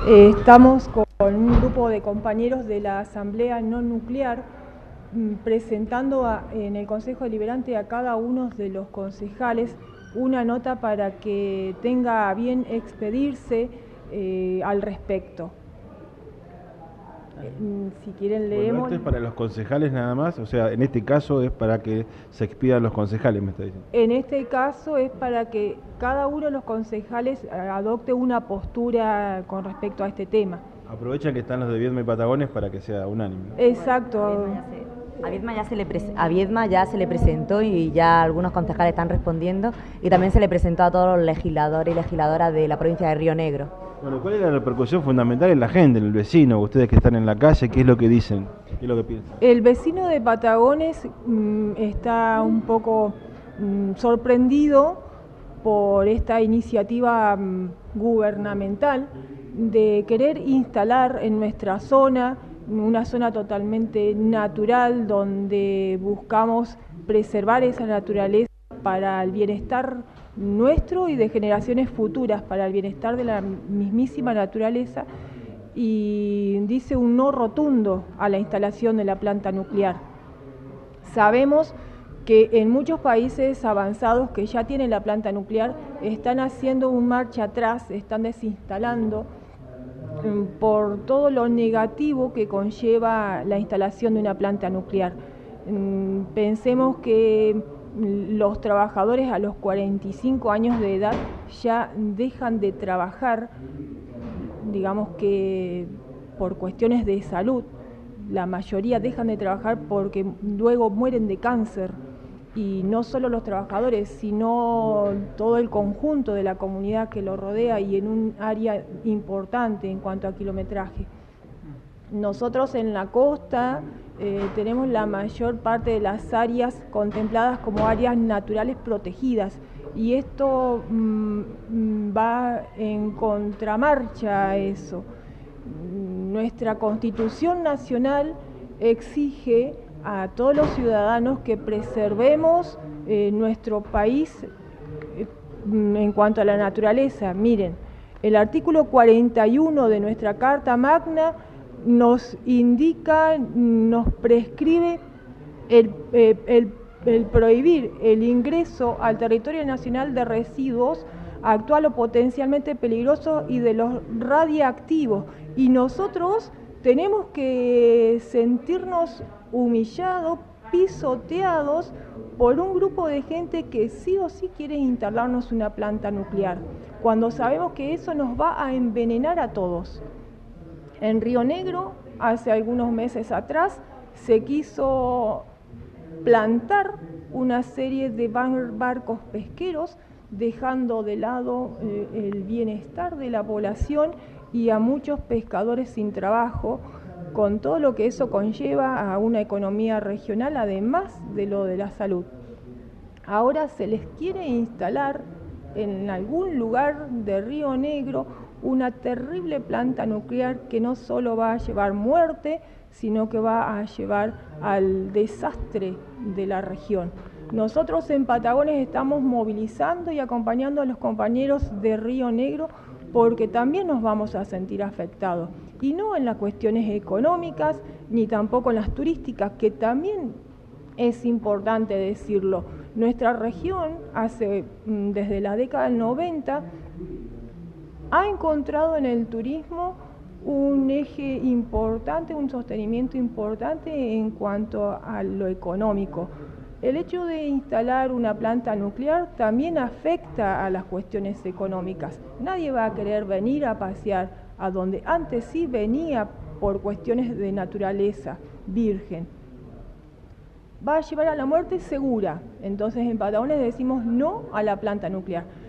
Estamos con un grupo de compañeros de la Asamblea No Nuclear presentando en el Consejo Deliberante a cada uno de los concejales una nota para que tenga a bien expedirse al respecto. Si quieren leemos. Bueno, esto es para los concejales nada más, o sea, en este caso es para que se expidan los concejales, me está diciendo. En este caso es para que cada uno de los concejales adopte una postura con respecto a este tema. Aprovechan que están los de Viedma y Patagones para que sea unánime. Exacto. A Viedma ya se le presentó y ya algunos concejales están respondiendo, y también se le presentó a todos los legisladores y legisladoras de la provincia de Río Negro. Bueno, ¿cuál es la repercusión fundamental en la gente, en el vecino, ustedes que están en la calle? ¿Qué es lo que dicen? ¿Qué es lo que piensan? El vecino de Patagones está un poco sorprendido por esta iniciativa gubernamental de querer instalar en nuestra zona, una zona totalmente natural donde buscamos preservar esa naturaleza para el bienestar nuestro y de generaciones futuras, para el bienestar de la mismísima naturaleza, y dice un no rotundo a la instalación de la planta nuclear. Sabemos que en muchos países avanzados que ya tienen la planta nuclear están haciendo un marcha atrás, están desinstalando por todo lo negativo que conlleva la instalación de una planta nuclear. Pensemos que los trabajadores a los 45 años de edad ya dejan de trabajar, digamos que por cuestiones de salud. La mayoría dejan de trabajar porque luego mueren de cáncer, y no solo los trabajadores, sino todo el conjunto de la comunidad que lo rodea y en un área importante en cuanto a kilometraje. Nosotros en la costa tenemos la mayor parte de las áreas contempladas como áreas naturales protegidas, y esto va en contramarcha a eso. Nuestra Constitución Nacional exige a todos los ciudadanos que preservemos nuestro país en cuanto a la naturaleza. Miren, el artículo 41 de nuestra Carta Magna nos indica, nos prescribe el prohibir el ingreso al territorio nacional de residuos actual o potencialmente peligrosos y de los radiactivos, y nosotros tenemos que sentirnos humillados, pisoteados por un grupo de gente que sí o sí quiere instalarnos una planta nuclear, cuando sabemos que eso nos va a envenenar a todos. En Río Negro, hace algunos meses atrás, se quiso plantar una serie de barcos pesqueros, dejando de lado el bienestar de la población y a muchos pescadores sin trabajo, con todo lo que eso conlleva a una economía regional, además de lo de la salud. Ahora se les quiere instalar en algún lugar de Río Negro una terrible planta nuclear que no solo va a llevar muerte, sino que va a llevar al desastre de la región. Nosotros en Patagones estamos movilizando y acompañando a los compañeros de Río Negro porque también nos vamos a sentir afectados, y no en las cuestiones económicas ni tampoco en las turísticas, que también es importante decirlo. Nuestra región desde la década del 90 ha encontrado en el turismo un eje importante, un sostenimiento importante en cuanto a lo económico. El hecho de instalar una planta nuclear también afecta a las cuestiones económicas. Nadie va a querer venir a pasear a donde antes sí venía por cuestiones de naturaleza virgen. Va a llevar a la muerte segura. Entonces en Patagones decimos no a la planta nuclear.